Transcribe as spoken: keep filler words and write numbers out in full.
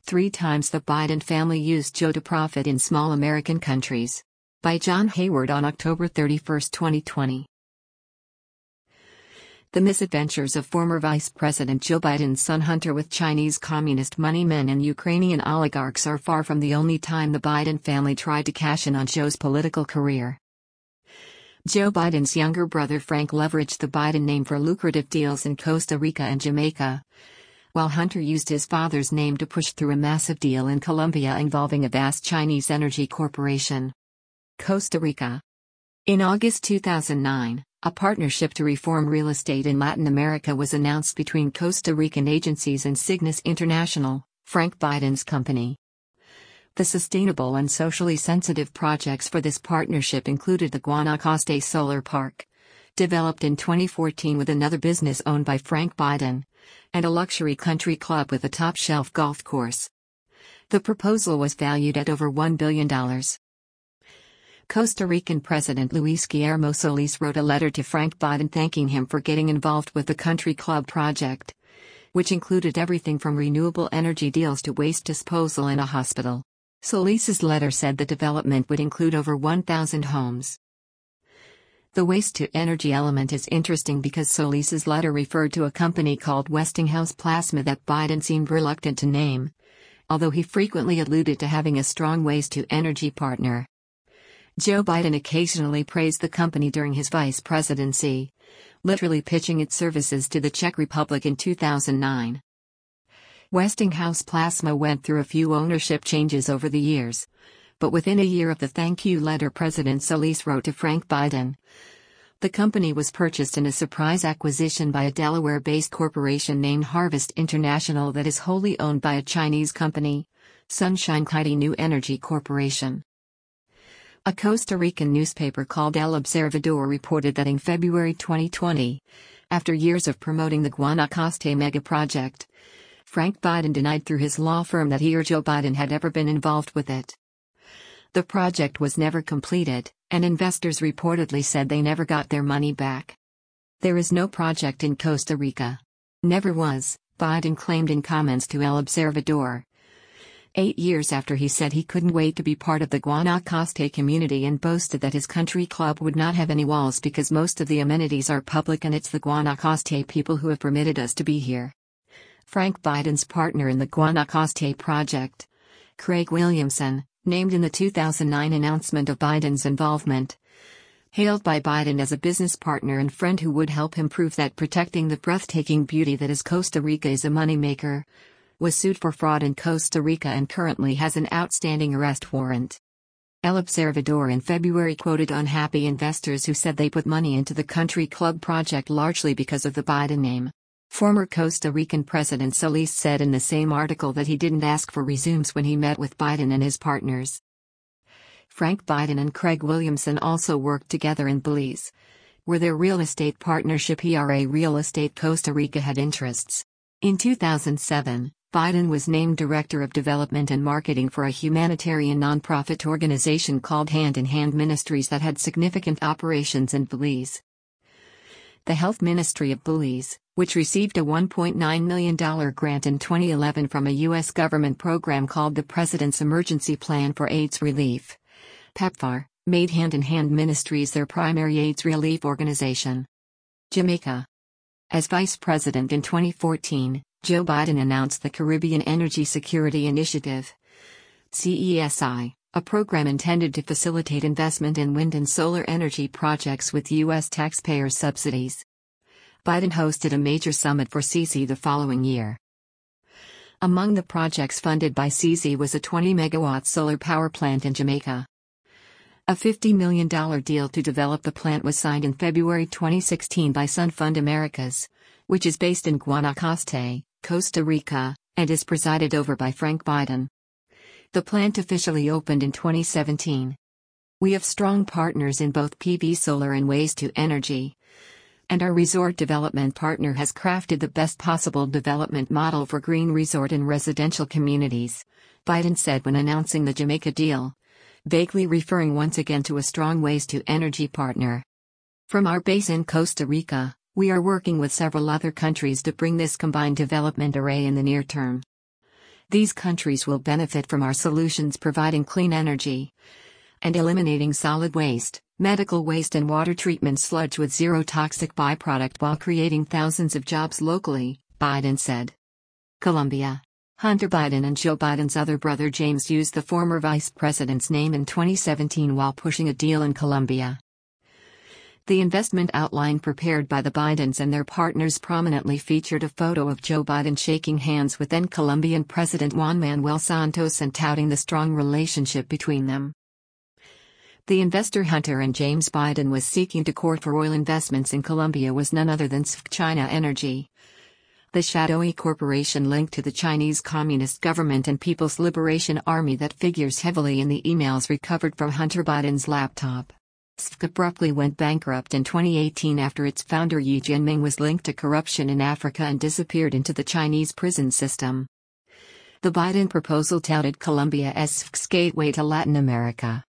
Three times the Biden family used Joe to profit in small American countries. By John Hayward on October thirty-first, twenty twenty. The misadventures of former Vice President Joe Biden's son Hunter with Chinese communist moneymen and Ukrainian oligarchs are far from the only time the Biden family tried to cash in on Joe's political career. Joe Biden's younger brother Frank leveraged the Biden name for lucrative deals in Costa Rica and Jamaica, while Hunter used his father's name to push through a massive deal in Colombia involving a vast Chinese energy corporation. Costa Rica. In August two thousand nine, a partnership to reform real estate in Latin America was announced between Costa Rican agencies and Cygnus International, Frank Biden's company. The sustainable and socially sensitive projects for this partnership included the Guanacaste Solar Park, developed in twenty fourteen with another business owned by Frank Biden, and a luxury country club with a top-shelf golf course. The proposal was valued at over one billion dollars. Costa Rican President Luis Guillermo Solís wrote a letter to Frank Biden thanking him for getting involved with the country club project, which included everything from renewable energy deals to waste disposal and a hospital. Solís's letter said the development would include over one thousand homes. The waste-to-energy element is interesting because Solís's letter referred to a company called Westinghouse Plasma that Biden seemed reluctant to name, although he frequently alluded to having a strong waste-to-energy partner. Joe Biden occasionally praised the company during his vice presidency, literally pitching its services to the Czech Republic in two thousand nine. Westinghouse Plasma went through a few ownership changes over the years, but within a year of the thank you letter President Solís wrote to Frank Biden, the company was purchased in a surprise acquisition by a Delaware-based corporation named Harvest International that is wholly owned by a Chinese company, Sunshine Kaiti New Energy Corporation. A Costa Rican newspaper called El Observador reported that in February twenty twenty, after years of promoting the Guanacaste mega project, Frank Biden denied through his law firm that he or Joe Biden had ever been involved with it. The project was never completed, and investors reportedly said they never got their money back. There is no project in Costa Rica. Never was, Biden claimed in comments to El Observador. Eight years after he said he couldn't wait to be part of the Guanacaste community and boasted that his country club would not have any walls because most of the amenities are public and it's the Guanacaste people who have permitted us to be here. Frank Biden's partner in the Guanacaste project, Craig Williamson, named in the two thousand nine announcement of Biden's involvement, hailed by Biden as a business partner and friend who would help him prove that protecting the breathtaking beauty that is Costa Rica is a moneymaker, was sued for fraud in Costa Rica and currently has an outstanding arrest warrant. El Observador in February quoted unhappy investors who said they put money into the country club project largely because of the Biden name. Former Costa Rican President Solís said in the same article that he didn't ask for resumes when he met with Biden and his partners. Frank Biden and Craig Williamson also worked together in Belize, where their real estate partnership E R A Real Estate Costa Rica had interests. In two thousand seven, Biden was named Director of Development and Marketing for a humanitarian nonprofit organization called Hand in Hand Ministries that had significant operations in Belize. The Health Ministry of Belize, which received a one point nine million dollars grant in twenty eleven from a U S government program called the President's Emergency Plan for AIDS Relief, PEPFAR, made Hand in Hand Ministries their primary AIDS relief organization. Jamaica. As Vice President in twenty fourteen, Joe Biden announced the Caribbean Energy Security Initiative, C E S I, a program intended to facilitate investment in wind and solar energy projects with U S taxpayers' subsidies. Biden hosted a major summit for C E S I the following year. Among the projects funded by C E S I was a twenty megawatt solar power plant in Jamaica. A fifty million dollars deal to develop the plant was signed in February twenty sixteen by Sunfund Americas, which is based in Guanacaste, Costa Rica, and is presided over by Frank Biden. The plant officially opened in twenty seventeen. We have strong partners in both P V solar and waste to energy, and our resort development partner has crafted the best possible development model for green resort and residential communities, Biden said when announcing the Jamaica deal, vaguely referring once again to a strong waste to energy partner. From our base in Costa Rica, we are working with several other countries to bring this combined development array in the near term. These countries will benefit from our solutions providing clean energy and eliminating solid waste, medical waste and water treatment sludge with zero toxic byproduct while creating thousands of jobs locally, Biden said. Colombia. Hunter Biden and Joe Biden's other brother James used the former vice president's name in twenty seventeen while pushing a deal in Colombia. The investment outline prepared by the Bidens and their partners prominently featured a photo of Joe Biden shaking hands with then Colombian President Juan Manuel Santos and touting the strong relationship between them. The investor Hunter and James Biden was seeking to court for oil investments in Colombia was none other than S F C China Energy, the shadowy corporation linked to the Chinese Communist government and People's Liberation Army that figures heavily in the emails recovered from Hunter Biden's laptop. S F C abruptly went bankrupt in twenty eighteen after its founder Ye Jianming was linked to corruption in Africa and disappeared into the Chinese prison system. The Biden proposal touted Colombia as S F C's gateway to Latin America.